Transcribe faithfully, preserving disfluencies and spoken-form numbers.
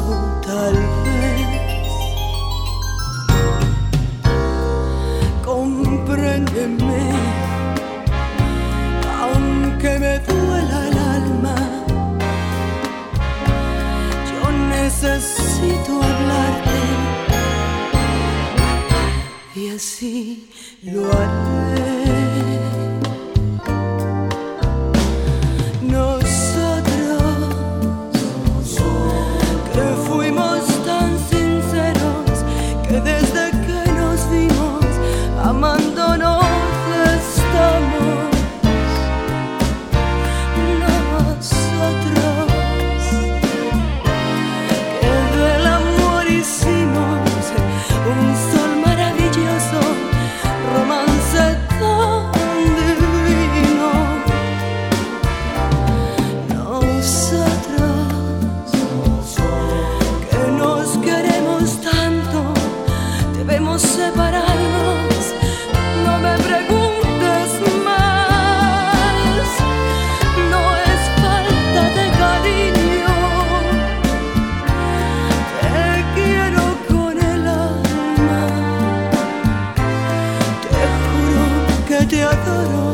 tal vez compréndeme, aunque me duela el alma. Yo necesito hablarte y así lo haré. Amándonos estamos nosotros, que del amor hicimos un sol maravilloso, romance tan divino. Nosotros, que nos queremos tanto, debemos separarnos. No me preguntes más, no es falta de cariño, te quiero con el alma, te juro que te adoro.